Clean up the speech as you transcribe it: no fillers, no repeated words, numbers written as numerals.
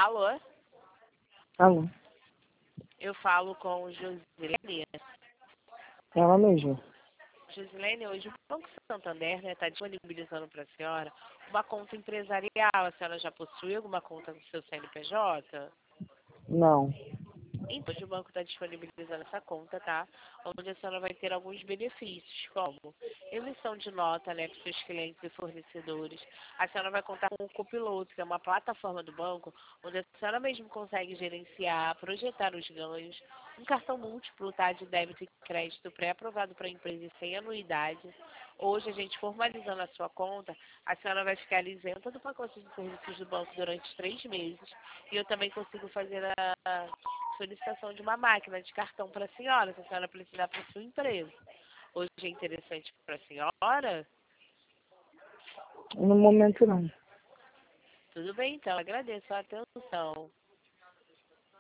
Alô? Alô, Eu falo com Josilene. ela mesma. Josilene, hoje o Banco Santander está disponibilizando para a senhora uma conta empresarial. A senhora já possui alguma conta no seu CNPJ? Não. Então, hoje o banco está disponibilizando essa conta, tá? Onde a senhora vai ter alguns benefícios, como emissão de nota, né, para seus clientes e fornecedores. A senhora vai contar com o Copiloto, que é uma plataforma do banco, onde a senhora mesmo consegue gerenciar, projetar os ganhos. Um cartão múltiplo, tá, de débito e crédito pré-aprovado para a empresa e sem anuidade. Hoje, a gente formalizando a sua conta, a senhora vai ficar isenta do pacote de serviços do banco durante 3 meses. E eu também consigo fazer a solicitação de uma máquina de cartão para a senhora, se a senhora precisar para a sua empresa. Hoje é interessante para a senhora? No momento não. Tudo bem, então. Agradeço a atenção.